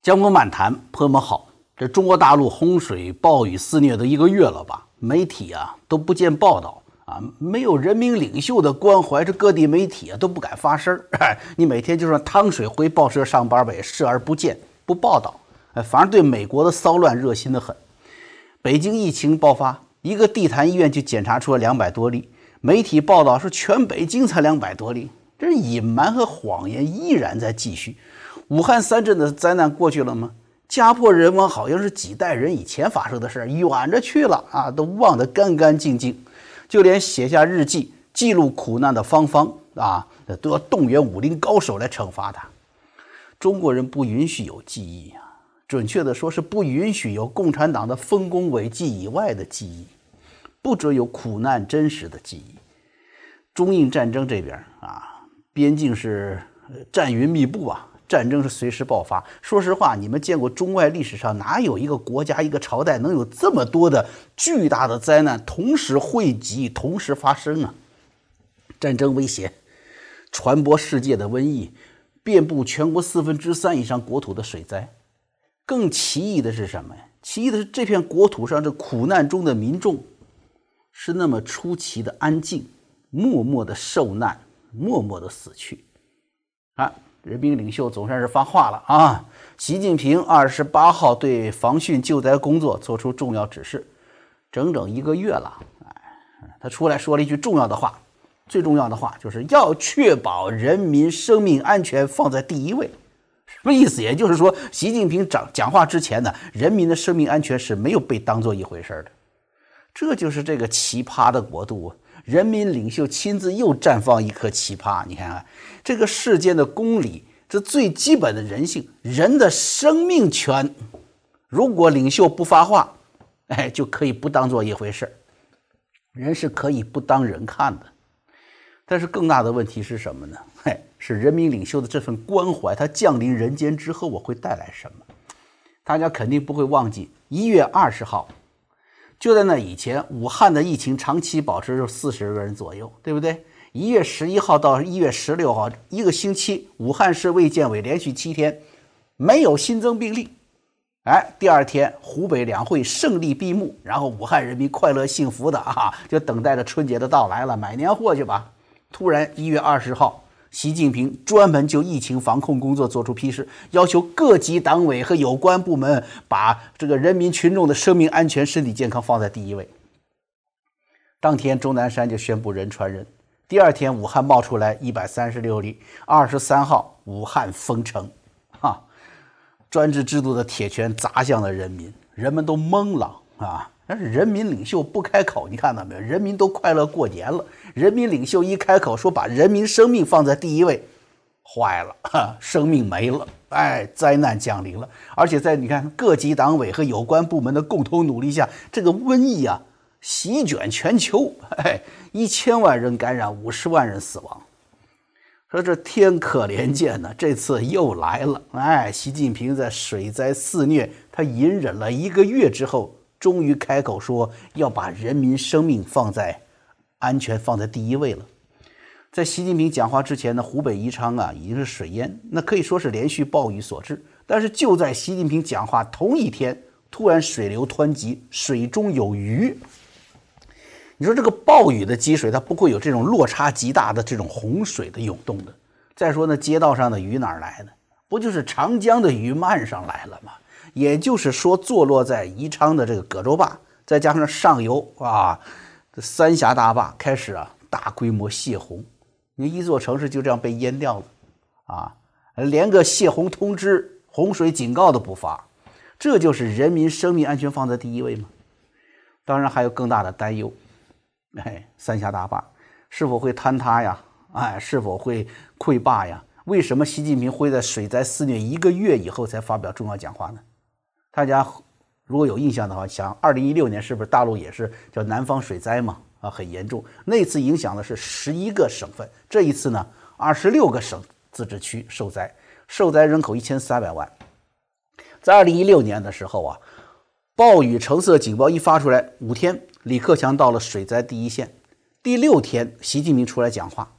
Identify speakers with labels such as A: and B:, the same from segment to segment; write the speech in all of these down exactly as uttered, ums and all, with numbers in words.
A: 江湖漫谈，朋友们好。这中国大陆洪水暴雨肆虐都一个月了吧？媒体啊都不见报道啊，没有人民领袖的关怀，这各地媒体啊都不敢发声。哎，你每天就让汤水回报社上班呗，视而不见，不报道。哎，反而对美国的骚乱热心的很。北京疫情爆发，一个地坛医院就检查出了两百多例，媒体报道说全北京才两百多例，这隐瞒和谎言依然在继续。武汉三镇的灾难过去了吗？家破人亡好像是几代人以前发生的事，远着去了啊，都忘得干干净净。就连写下日记记录苦难的芳芳啊，都要动员武林高手来惩罚他。中国人不允许有记忆啊，准确的说是不允许有共产党的丰功伟绩以外的记忆，不准有苦难真实的记忆。中印战争这边啊，边境是战云密布啊，战争是随时爆发。说实话，你们见过中外历史上哪有一个国家一个朝代能有这么多的巨大的灾难同时汇集同时发生啊？战争威胁传播世界的瘟疫，遍布全国四分之三以上国土的水灾。更奇异的是什么呀？奇异的是这片国土上这苦难中的民众是那么出奇的安静，默默的受难，默默的死去啊！人民领袖总算是发话了啊！习近平二十八号对防汛救灾工作作出重要指示，整整一个月了。哎，他出来说了一句重要的话，最重要的话就是要确保人民生命安全放在第一位。什么意思？也就是说，习近平讲讲话之前呢，人民的生命安全是没有被当做一回事的。这就是这个奇葩的国度。人民领袖亲自又绽放一颗奇葩，你看看这个世间的公理，这最基本的人性，人的生命权，如果领袖不发话，哎，就可以不当做一回事，人是可以不当人看的。但是更大的问题是什么呢？哎，是人民领袖的这份关怀，他降临人间之后，我会带来什么？大家肯定不会忘记一月二十号。就在那以前，武汉的疫情长期保持着四十个人左右，对不对？一月十一号到一月十六号，一个星期，武汉市卫健委连续七天没有新增病例。哎，第二天湖北两会胜利闭幕，然后武汉人民快乐幸福的啊，就等待着春节的到来了，买年货去吧。突然一月二十号，习近平专门就疫情防控工作作出批示，要求各级党委和有关部门把这个人民群众的生命安全、身体健康放在第一位。当天钟南山就宣布人传人，第二天武汉冒出来一百三十六例，二十三号武汉封城，哈，专制制度的铁拳砸向了人民，人们都懵了啊！但是人民领袖不开口，你看到没有？人民都快乐过年了。人民领袖一开口说把人民生命放在第一位，坏了，生命没了，哎，灾难降临了。而且在你看各级党委和有关部门的共同努力下，这个瘟疫啊席卷全球，哎，一千万人感染，五十万人死亡。说这天可怜见呢，这次又来了。哎，习近平在水灾肆虐，他隐忍了一个月之后，终于开口说要把人民生命放在安全放在第一位了。在习近平讲话之前呢，湖北宜昌啊已经是水淹，那可以说是连续暴雨所致。但是就在习近平讲话同一天，突然水流湍急，水中有鱼。你说这个暴雨的积水，它不会有这种落差极大的这种洪水的涌动的。再说呢，街道上的鱼哪儿来的？不就是长江的鱼漫上来了吗？也就是说，坐落在宜昌的这个葛洲坝，再加上上游啊三峡大坝开始啊大规模泄洪，你一座城市就这样被淹掉了啊，连个泄洪通知、洪水警告都不发，这就是人民生命安全放在第一位吗？当然还有更大的担忧，哎，三峡大坝是否会坍塌呀？哎，是否会溃坝呀？为什么习近平会在水灾肆虐一个月以后才发表重要讲话呢？大家如果有印象的话，想二零一六年是不是大陆也是叫南方水灾嘛？啊，很严重。那次影响的是十一个省份，这一次呢，二十六个省自治区受灾，受灾人口一千三百万。在二零一六年的时候啊，暴雨橙色警报一发出来，五天，李克强到了水灾第一线。第六天，习近平出来讲话，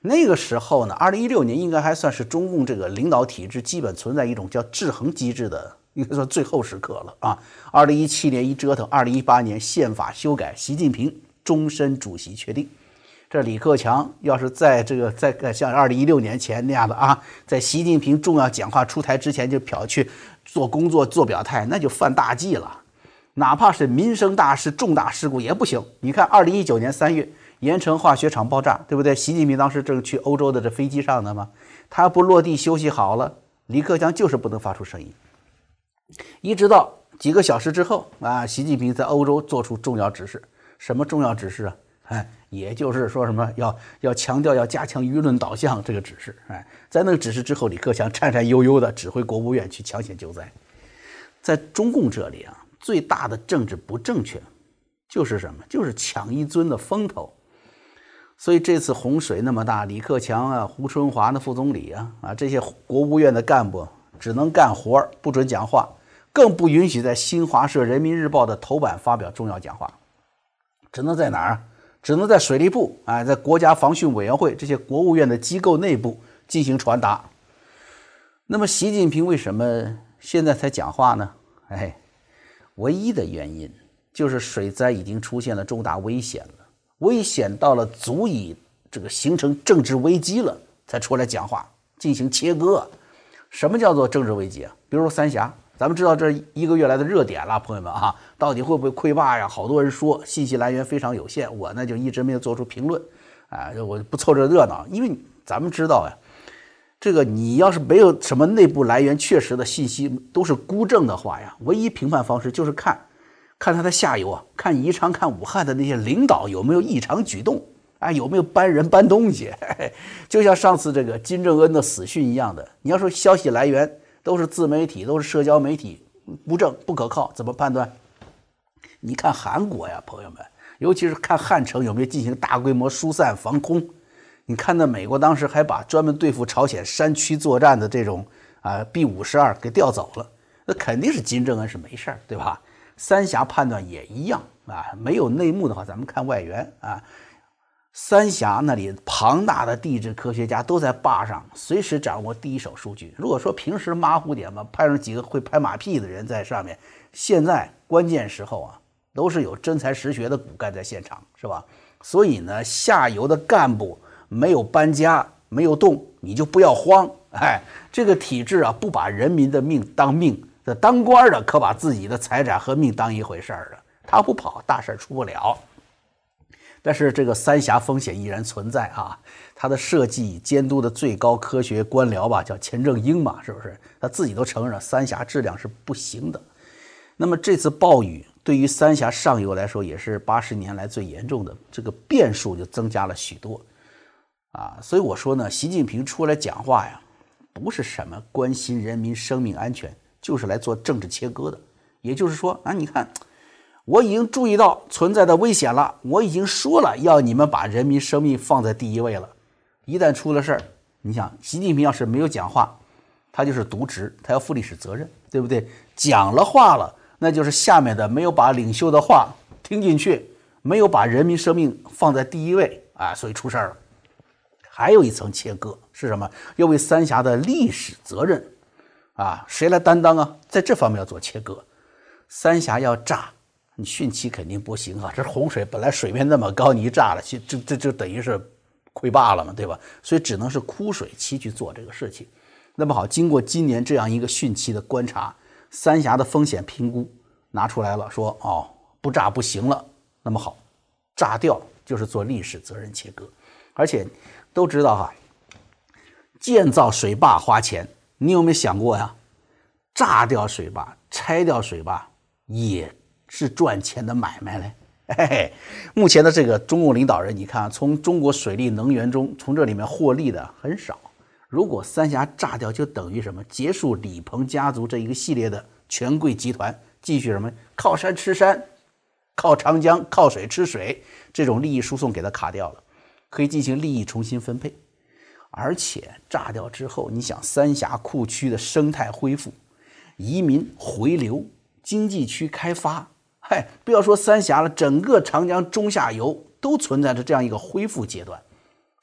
A: 那个时候呢，二零一六年应该还算是中共这个领导体制基本存在一种叫制衡机制的，应该说最后时刻了啊。二零一七年一折腾，二零一八年宪法修改，习近平终身主席确定。这李克强要是在这个在像二零一六年前那样的啊，在习近平重要讲话出台之前就跑去做工作做表态，那就犯大忌了。哪怕是民生大事、重大事故也不行。你看，二零一九年三月，盐城化学厂爆炸，对不对？习近平当时正去欧洲的这飞机上呢嘛，他不落地休息好了，李克强就是不能发出声音。一直到几个小时之后啊，习近平在欧洲做出重要指示，什么重要指示啊？哎，也就是说什么要要强调要加强舆论导向这个指示。哎，在那个指示之后，李克强颤颤悠悠的指挥国务院去抢险救灾。在中共这里啊，最大的政治不正确就是什么？就是抢一尊的风头。所以这次洪水那么大，李克强啊、胡春华的副总理啊啊这些国务院的干部只能干活，不准讲话，更不允许在新华社、人民日报的头版发表重要讲话，只能在哪儿？只能在水利部啊，在国家防汛委员会这些国务院的机构内部进行传达。那么习近平为什么现在才讲话呢？哎，唯一的原因就是水灾已经出现了重大危险了，危险到了足以这个形成政治危机了，才出来讲话进行切割。什么叫做政治危机啊？比如说三峡，咱们知道这一个月来的热点了，朋友们啊，到底会不会溃坝呀？好多人说，信息来源非常有限，我呢就一直没有做出评论啊，我不凑这热闹，因为咱们知道呀，这个你要是没有什么内部来源确实的信息，都是孤证的话呀，唯一评判方式就是看看他的下游啊，看宜昌、看武汉的那些领导有没有异常举动。啊，有没有搬人搬东西？嘿嘿，就像上次这个金正恩的死讯一样的，你要说消息来源都是自媒体，都是社交媒体，不正不可靠，怎么判断？你看韩国呀，朋友们，尤其是看汉城有没有进行大规模疏散防空。你看那美国当时还把专门对付朝鲜山区作战的这种啊 B 五十二给调走了，那肯定是金正恩是没事儿，对吧？三峡判断也一样啊，没有内幕的话，咱们看外援啊。三峡那里庞大的地质科学家都在坝上，随时掌握第一手数据。如果说平时马虎点嘛，派上几个会拍马屁的人在上面，现在关键时候啊，都是有真才实学的骨干在现场，是吧？所以呢，下游的干部没有搬家，没有动，你就不要慌。哎，这个体制啊，不把人民的命当命，这当官的可把自己的财产和命当一回事儿了。他不跑，大事出不了。但是这个三峡风险依然存在啊，它的设计监督的最高科学官僚吧，叫钱正英嘛，是不是？他自己都承认了三峡质量是不行的。那么这次暴雨对于三峡上游来说，也是八十年来最严重的，这个变数就增加了许多啊。所以我说呢，习近平出来讲话呀，不是什么关心人民生命安全，就是来做政治切割的。也就是说啊，你看。我已经注意到存在的危险了，我已经说了要你们把人民生命放在第一位了。一旦出了事儿，你想习近平要是没有讲话，他就是渎职，他要负历史责任，对不对？讲了话了，那就是下面的没有把领袖的话听进去，没有把人民生命放在第一位啊，所以出事儿了。还有一层切割是什么？要为三峡的历史责任啊，谁来担当啊？在这方面要做切割。三峡要炸。你汛期肯定不行啊，这洪水本来水面那么高，你一炸了，这这就等于是溃坝了嘛，对吧？所以只能是枯水期去做这个事情。那么好，经过今年这样一个汛期的观察，三峡的风险评估拿出来了，说哦不炸不行了。那么好，炸掉就是做历史责任切割，而且都知道哈，建造水坝花钱，你有没有想过呀？炸掉水坝、拆掉水坝也是赚钱的买卖嘞。嘿嘿，目前的这个中共领导人，你看从中国水利能源中，从这里面获利的很少。如果三峡炸掉，就等于什么？结束李鹏家族这一个系列的权贵集团，继续什么靠山吃山，靠长江靠水吃水，这种利益输送给它卡掉了，可以进行利益重新分配。而且炸掉之后，你想三峡库区的生态恢复、移民回流、经济区开发。嗨，不要说三峡了，整个长江中下游都存在着这样一个恢复阶段，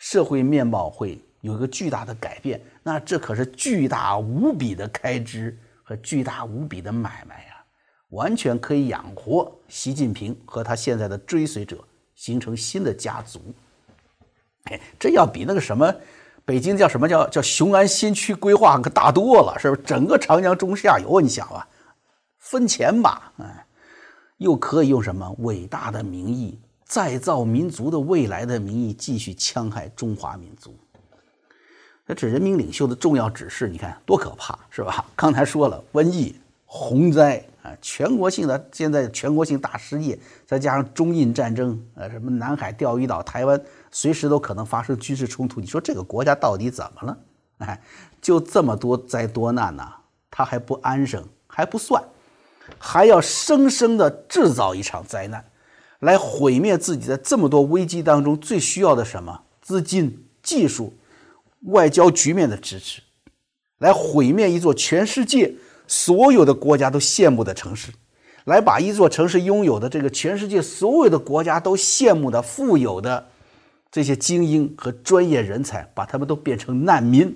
A: 社会面貌会有一个巨大的改变，那这可是巨大无比的开支和巨大无比的买卖呀，完全可以养活习近平和他现在的追随者，形成新的家族。哎，这要比那个什么北京叫什么叫叫雄安新区规划可大多了，是不是？整个长江中下游，你想吧，分钱吧，哎，又可以用什么伟大的名义，再造民族的未来的名义，继续戕害中华民族。这人民领袖的重要指示，你看多可怕，是吧？刚才说了，瘟疫、洪灾啊，全国性的现在全国性大失业，再加上中印战争，呃，什么南海、钓鱼岛、台湾，随时都可能发生军事冲突。你说这个国家到底怎么了？哎，就这么多灾多难呐、啊，他还不安生，还不算，还要生生的制造一场灾难，来毁灭自己在这么多危机当中最需要的什么资金、技术、外交局面的支持，来毁灭一座全世界所有的国家都羡慕的城市，来把一座城市拥有的这个全世界所有的国家都羡慕的富有的这些精英和专业人才，把他们都变成难民，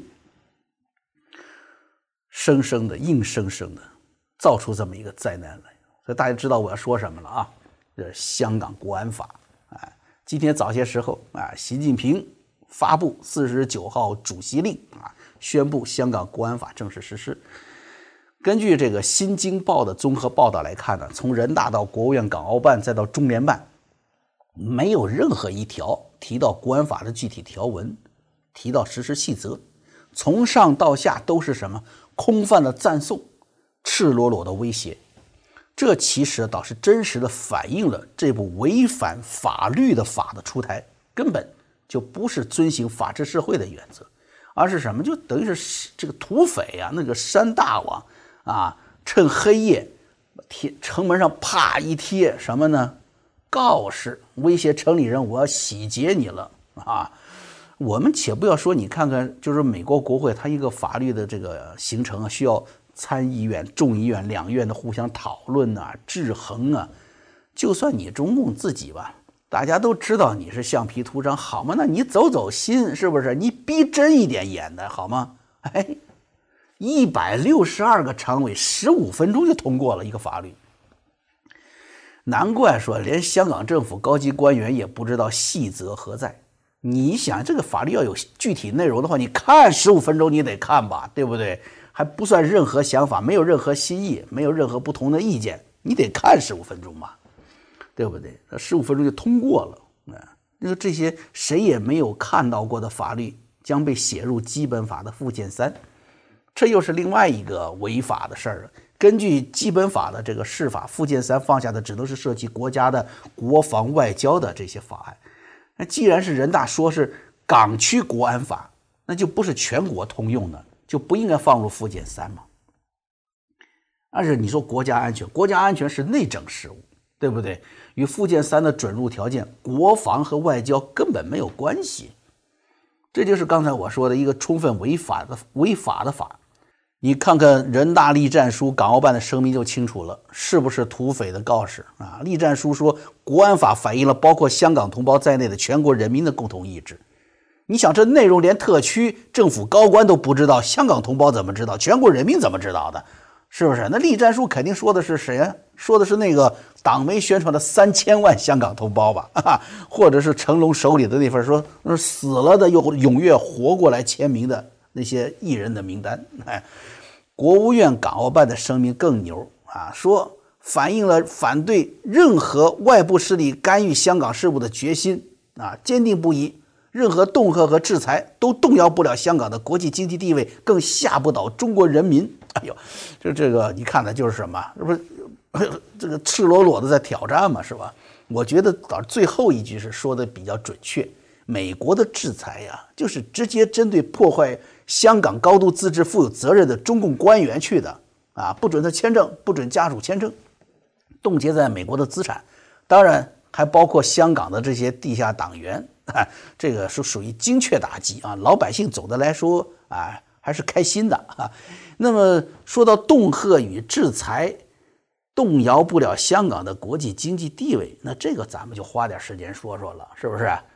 A: 生生的硬生生的造出这么一个灾难来。所以大家知道我要说什么了啊？这香港国安法，哎，今天早些时候啊，习近平发布四十九号主席令啊，宣布香港国安法正式实施。根据这个《新京报》的综合报道来看呢，从人大到国务院港澳办再到中联办，没有任何一条提到国安法的具体条文，提到实施细则，从上到下都是什么空泛的赞颂，赤裸裸的威胁。这其实倒是真实的反映了这部违反法律的法的出台根本就不是遵行法治社会的原则，而是什么？就等于是这个土匪啊，那个山大王啊，趁黑夜贴城门上啪一贴什么呢？告示，威胁城里人，我要洗劫你了啊！我们且不要说，你看看，就是美国国会它一个法律的这个形成啊，需要参议院、众议院两院的互相讨论啊、制衡啊。就算你中共自己吧，大家都知道你是橡皮图章，好吗？那你走走心，是不是？你逼真一点演的好吗？哎，一百六十二个常委，十五分钟就通过了一个法律。难怪说连香港政府高级官员也不知道细则何在。你想这个法律要有具体内容的话，你看十五分钟你得看吧，对不对？还不算任何想法，没有任何新意，没有任何不同的意见，你得看十五分钟嘛，对不对？那十五分钟就通过了啊！那个这些谁也没有看到过的法律将被写入基本法的附件三，这又是另外一个违法的事儿了。根据基本法的这个释法附件三放下的只能是涉及国家的国防外交的这些法案。那既然是人大说是港区国安法，那就不是全国通用的，就不应该放入附件三嘛。而且你说国家安全，国家安全是内政事务，对不对？与附件三的准入条件，国防和外交根本没有关系。这就是刚才我说的一个充分违法的违法的法。你看看人大栗战书、港澳办的声明就清楚了，是不是土匪的告示啊？栗战书说，国安法反映了包括香港同胞在内的全国人民的共同意志。你想，这内容连特区政府高官都不知道，香港同胞怎么知道？全国人民怎么知道的？是不是？那栗战书肯定说的是谁啊？说的是那个党媒宣传的三千万香港同胞吧，啊、或者是成龙手里的那份说死了的又踊跃活过来签名的那些艺人的名单。哎，国务院港澳办的声明更牛啊，说反映了反对任何外部势力干预香港事务的决心啊，坚定不移。任何恫吓和制裁都动摇不了香港的国际经济地位，更吓不倒中国人民。哎呦，就这个你看的就是什么？这不是这个赤裸裸的在挑战嘛，是吧？我觉得到最后一句是说的比较准确。美国的制裁呀、啊，就是直接针对破坏香港高度自治、负有责任的中共官员去的啊，不准他签证，不准家属签证，冻结在美国的资产，当然还包括香港的这些地下党员。啊，这个是属于精确打击啊，老百姓总的来说啊还是开心的啊。那么说到恫吓与制裁动摇不了香港的国际经济地位，那这个咱们就花点时间说说了，是不是？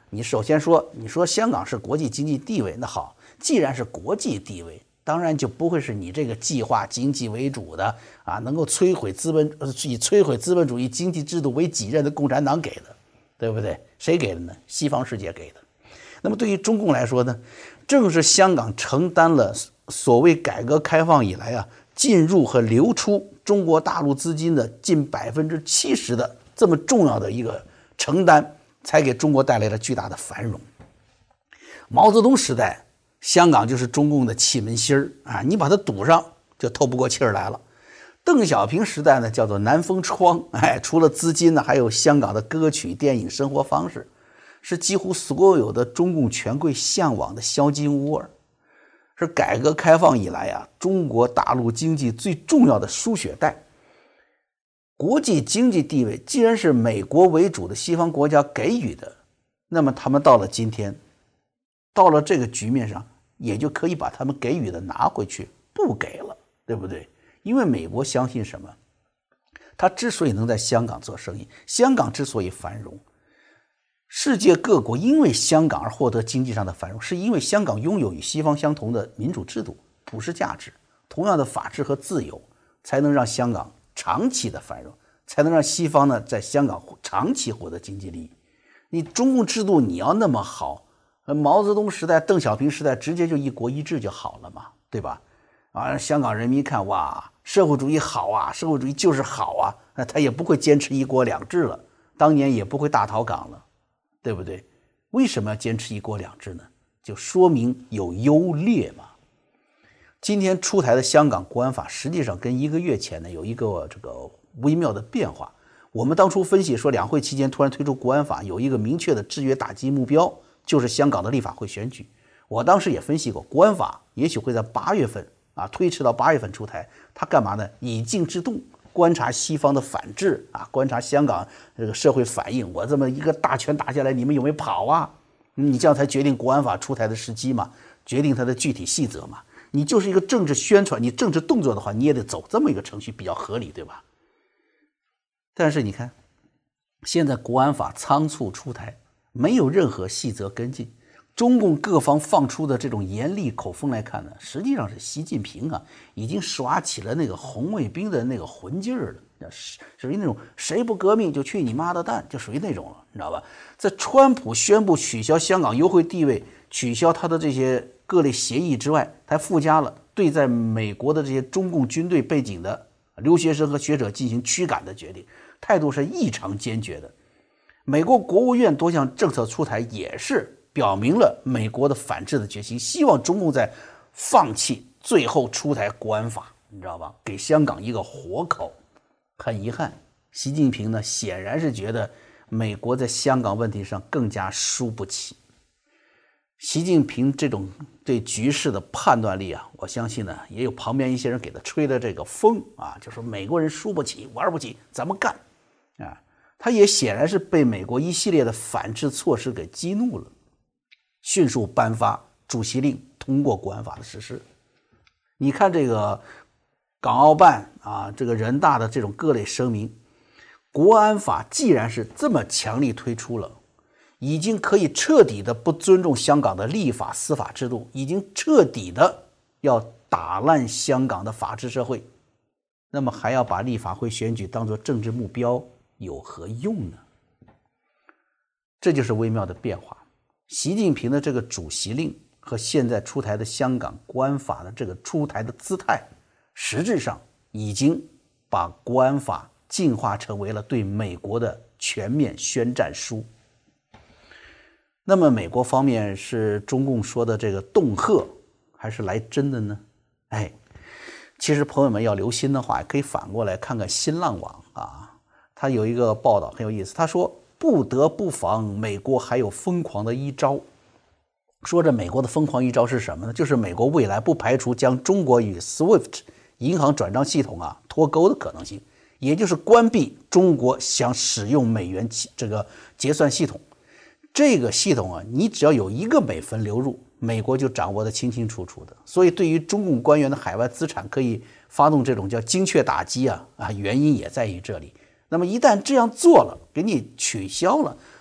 A: 你首先说，你说香港是国际经济地位，那好，既然是国际地位，当然就不会是你这个计划经济为主的啊，能够摧毁资本以摧毁资本主义经济制度为己任的共产党给的，对不对？谁给的呢？西方世界给的。那么对于中共来说呢，正是香港承担了所谓改革开放以来啊，进入和流出中国大陆资金的近百分之七十的这么重要的一个承担，才给中国带来了巨大的繁荣。毛泽东时代，香港就是中共的气门芯儿啊，你把它堵上就透不过气儿来了。邓小平时代呢，叫做南风窗，哎，除了资金呢，还有香港的歌曲、电影、生活方式，是几乎所有的中共权贵向往的销金窝，是改革开放以来啊，中国大陆经济最重要的输血带。国际经济地位既然是美国为主的西方国家给予的，那么他们到了今天，到了这个局面上，也就可以把他们给予的拿回去，不给了，对不对？因为美国相信什么？他之所以能在香港做生意，香港之所以繁荣，世界各国因为香港而获得经济上的繁荣，是因为香港拥有与西方相同的民主制度、普世价值，同样的法治和自由，才能让香港长期的繁荣，才能让西方呢在香港长期获得经济利益。你中共制度你要那么好，毛泽东时代、邓小平时代直接就一国一制就好了嘛，对吧？啊，香港人民看，哇，社会主义好啊，社会主义就是好啊，那他也不会坚持一国两制了，当年也不会大逃港了，对不对？为什么要坚持一国两制呢？就说明有优劣嘛。今天出台的香港国安法，实际上跟一个月前呢有一个这个微妙的变化。我们当初分析说，两会期间突然推出国安法，有一个明确的制约打击目标，就是香港的立法会选举。我当时也分析过，国安法也许会在八月份啊推迟到八月份出台，它干嘛呢？以静制动，观察西方的反制啊，观察香港这个社会反应。我这么一个大拳打下来，你们有没有跑啊？你这样才决定国安法出台的时机嘛，决定它的具体细则嘛。你就是一个政治宣传，你政治动作的话，你也得走这么一个程序，比较合理，对吧？但是你看，现在国安法仓促出台，没有任何细则跟进。中共各方放出的这种严厉口风来看呢，实际上是习近平啊，已经耍起了那个红卫兵的那个混劲儿了，属于那种谁不革命就去你妈的蛋，就属于那种了，你知道吧？在川普宣布取消香港优惠地位、取消他的这些各类协议之外，还附加了对在美国的这些中共军队背景的留学生和学者进行驱赶的决定，态度是异常坚决的。美国国务院多项政策出台，也是表明了美国的反制的决心，希望中共在放弃，最后出台国安法，你知道吧？给香港一个活口。很遗憾，习近平呢显然是觉得美国在香港问题上更加输不起。习近平这种对局势的判断力啊，我相信呢也有旁边一些人给他吹的这个风啊，就说美国人输不起，玩不起，咱们干啊！他也显然是被美国一系列的反制措施给激怒了，迅速颁发主席令，通过国安法的实施。你看这个港澳办啊，这个人大的这种各类声明，国安法既然是这么强力推出了，已经可以彻底的不尊重香港的立法司法制度，已经彻底的要打烂香港的法治社会，那么还要把立法会选举当作政治目标，有何用呢？这就是微妙的变化。习近平的这个主席令和现在出台的香港国安法的这个出台的姿态，实质上已经把国安法进化成为了对美国的全面宣战书。那么美国方面是中共说的这个恫吓，还是来真的呢？哎，其实朋友们要留心的话，可以反过来看看新浪网啊，他有一个报道很有意思，他说不得不防美国还有疯狂的一招。说这美国的疯狂一招是什么呢？就是美国未来不排除将中国与 SWIFT 银行转账系统啊脱钩的可能性，也就是关闭中国想使用美元这个结算系统。这个系统啊，你只要有一个美分流入，美国就掌握得清清楚楚的。所以对于中共官员的海外资产可以发动这种叫精确打击啊啊，原因也在于这里。那么一旦这样做了，给你取消了，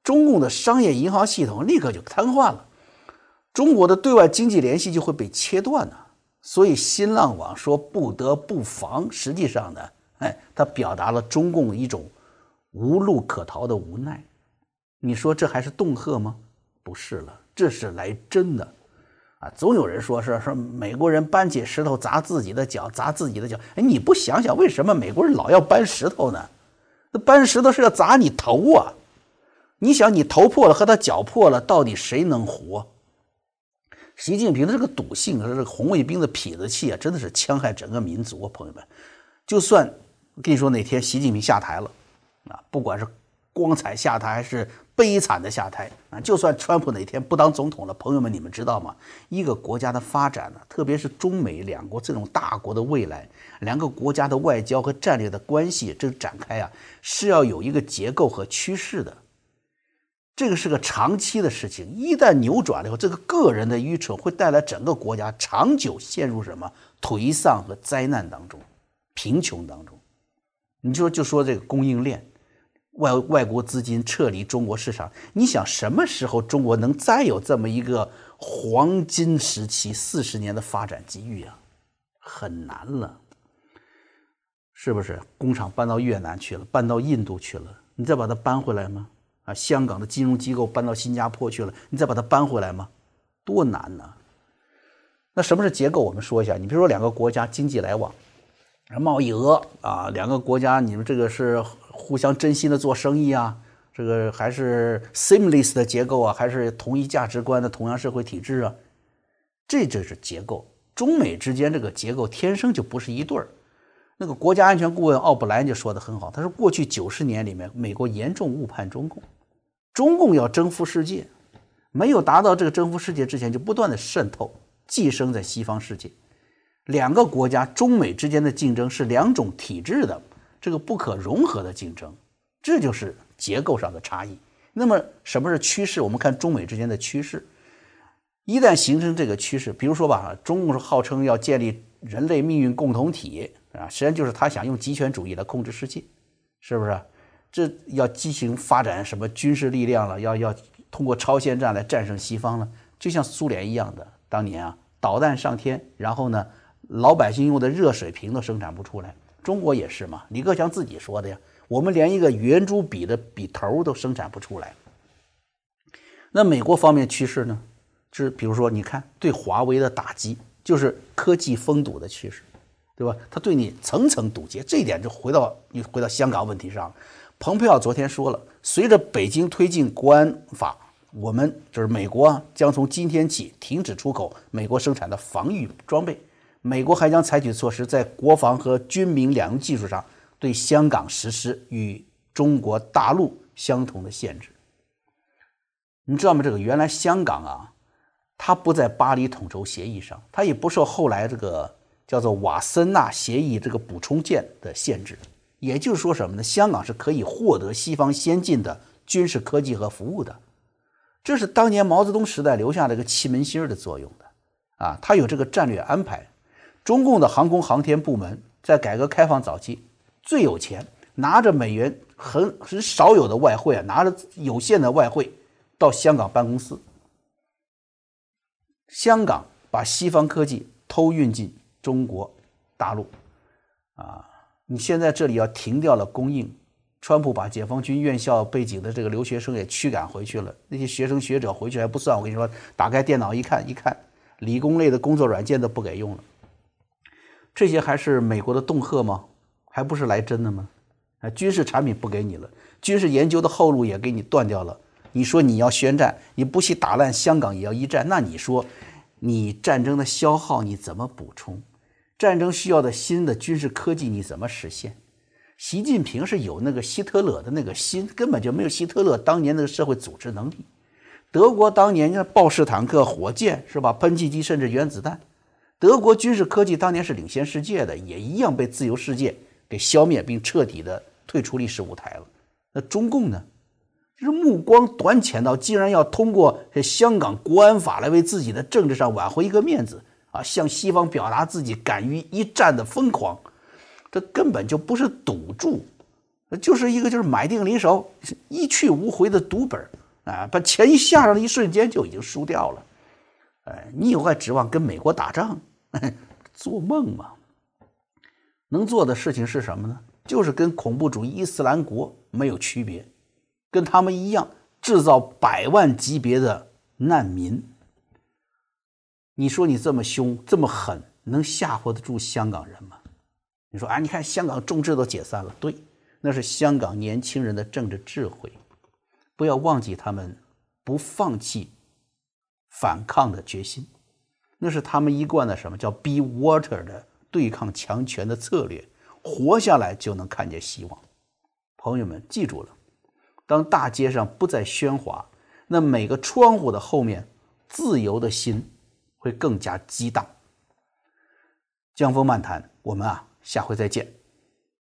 A: 中共的商业银行系统立刻就瘫痪了，中国的对外经济联系就会被切断呢。所以新浪网说不得不防，实际上呢，哎，它表达了中共一种无路可逃的无奈。你说这还是恫吓吗？不是了，这是来真的啊！总有人说是说美国人搬起石头砸自己的脚，砸自己的脚。哎，你不想想为什么美国人老要搬石头呢？那搬石头是要砸你头啊！你想，你头破了和他脚破了，到底谁能活？习近平的这个赌性和这个红卫兵的痞子气啊，真的是戕害整个民族啊！朋友们，就算我跟你说哪天习近平下台了啊，不管是光彩下台还是悲惨的下台啊，就算川普哪天不当总统了，朋友们，你们知道吗？一个国家的发展呢，特别是中美两国这种大国的未来，两个国家的外交和战略的关系这个展开啊，是要有一个结构和趋势的。这个是个长期的事情，一旦扭转了以后，这个个人的愚蠢会带来整个国家长久陷入什么颓丧和灾难当中，贫穷当中。你就就说这个供应链，外外国资金撤离中国市场，你想什么时候中国能再有这么一个黄金时期四十年的发展机遇啊？很难了，是不是？工厂搬到越南去了，搬到印度去了，你再把它搬回来吗？啊，香港的金融机构搬到新加坡去了，你再把它搬回来吗？多难呢！那什么是结构？我们说一下。你比如说两个国家经济来往，贸易额啊，两个国家你们这个是互相真心的做生意啊，这个还是 seamless 的结构啊，还是同一价值观的同样社会体制啊？这就是结构。中美之间这个结构天生就不是一对儿。那个国家安全顾问奥布莱恩就说得很好，他说过去九十年里面，美国严重误判中共。中共要征服世界，没有达到这个征服世界之前，就不断的渗透寄生在西方世界。两个国家中美之间的竞争是两种体制的这个不可融合的竞争，这就是结构上的差异。那么什么是趋势？我们看中美之间的趋势，一旦形成这个趋势，比如说吧，中共是号称要建立人类命运共同体啊，实际上就是他想用极权主义来控制世界，是不是？这要进行发展什么军事力量了，要要通过超限战来战胜西方了，就像苏联一样的，当年啊导弹上天，然后呢老百姓用的热水瓶都生产不出来。中国也是嘛，李克强自己说的呀，我们连一个圆珠笔的笔头都生产不出来。那美国方面趋势呢，是比如说你看对华为的打击，就是科技封堵的趋势，对吧？他对你层层堵截，这一点就回到又回到香港问题上。蓬佩奥昨天说了，随着北京推进国安法，我们就是美国啊，将从今天起停止出口美国生产的防御装备。美国还将采取措施，在国防和军民两用技术上对香港实施与中国大陆相同的限制。你知道吗？这个原来香港啊，它不在巴黎统筹协议上，它也不受后来这个叫做瓦森纳协议这个补充件的限制。也就是说什么呢？香港是可以获得西方先进的军事科技和服务的，这是当年毛泽东时代留下这个气门芯的作用的啊，它有这个战略安排。中共的航空航天部门在改革开放早期最有钱，拿着美元很很少有的外汇啊，拿着有限的外汇到香港办公司，香港把西方科技偷运进中国大陆啊。你现在这里要停掉了供应，川普把解放军院校背景的这个留学生也驱赶回去了，那些学生学者回去还不算，我跟你说，打开电脑一看一看，理工类的工作软件都不给用了。这些还是美国的恫吓吗？还不是来真的吗？啊，军事产品不给你了，军事研究的后路也给你断掉了。你说你要宣战，你不惜打烂香港也要一战，那你说你战争的消耗你怎么补充？战争需要的新的军事科技你怎么实现？习近平是有那个希特勒的那个心，根本就没有希特勒当年那个社会组织能力。德国当年的豹式坦克、火箭是吧？喷气机甚至原子弹，德国军事科技当年是领先世界的，也一样被自由世界给消灭并彻底的退出历史舞台了。那中共呢？就是目光短浅到竟然要通过香港国安法来为自己的政治上挽回一个面子啊，向西方表达自己敢于一战的疯狂，这根本就不是赌注， 就是一个就是买定离手，一去无回的赌本啊，把钱一下上的一瞬间就已经输掉了。哎，你以后还指望跟美国打仗？做梦嘛！能做的事情是什么呢？就是跟恐怖主义伊斯兰国没有区别，跟他们一样制造百万级别的难民。你说你这么凶这么狠，能吓唬得住香港人吗？你说啊，你看香港众志都解散了，对，那是香港年轻人的政治智慧。不要忘记他们不放弃反抗的决心，那是他们一贯的什么叫 be water 的对抗强权的策略，活下来就能看见希望。朋友们记住了，当大街上不再喧哗，那每个窗户的后面自由的心会更加激荡。江峰漫谈，我们啊下回再见。